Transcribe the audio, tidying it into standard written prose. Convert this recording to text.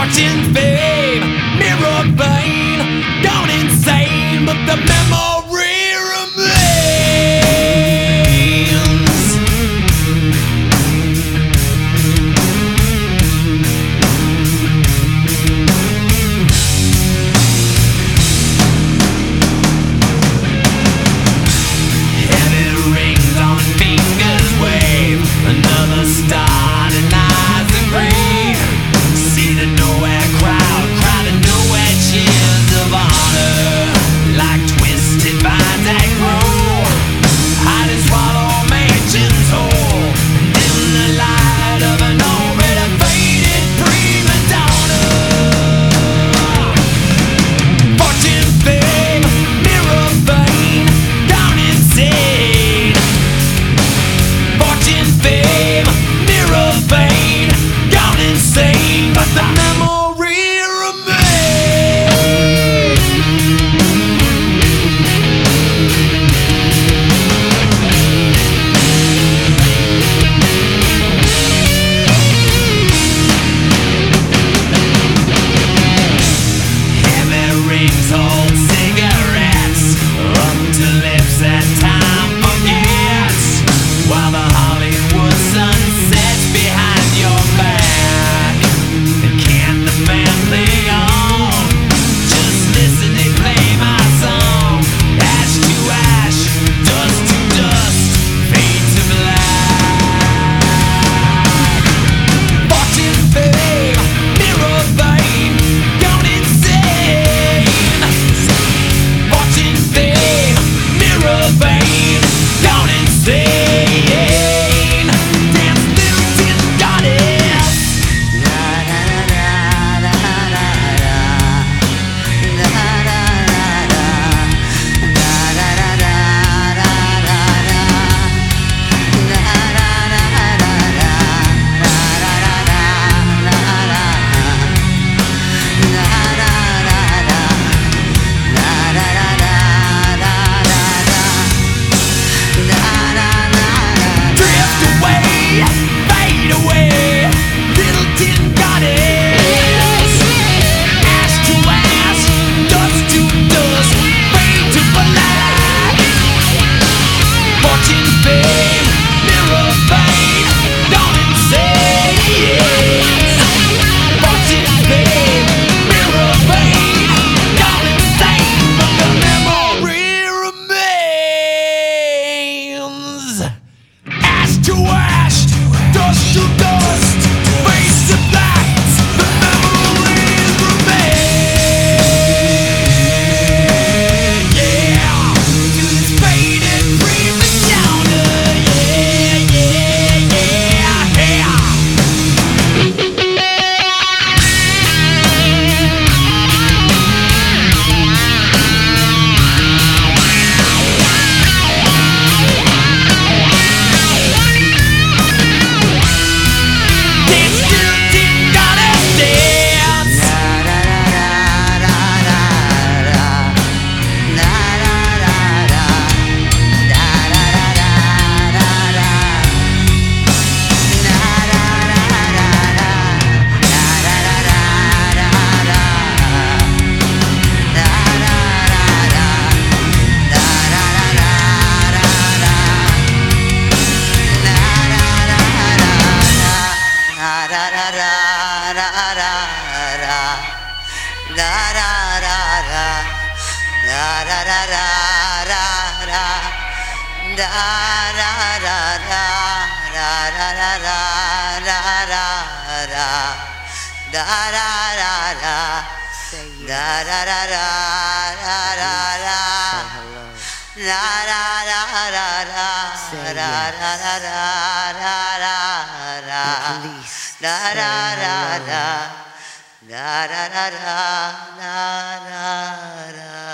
Fortune, fame, mirror vein, gone insane, but the memory remains. Heavy rings on fingers wave, another star denies the grave. See the nowhere crowd, crowded nowhere cheers of honor, like twisted vines that grow, hide and swallow mansions whole, in the light of an already faded prima donna. Fortune, fame, mirror vein, gone insane. Fortune, fame, mirror vein, gone insane, but the memory remains. Heavy rings hold cigarettes up to lips that time forgets, while the Hollywood sun sets behind your back. And can't the family on? Just listen, they play my song. Ash to ash, dust to dust, fade to black. Fortune, fame, mirror vein, gone insane. Fortune, fame, mirror vein, gone insane. Dance, little tin goddess. Drift away, fade away, little tin goddess. Ash to ash, dust to dust, fade to black. Fortune, fame, mirror vein, gone insane. Fortune, fame, mirror vein, gone insane, but the memory remains. Ash to ash, dust to dust, face to black, the memories remain. Yeah, to this faded prima donna. Yeah, yeah, yeah, yeah. Dance, little tin goddess, dance. Da da da da da da da da.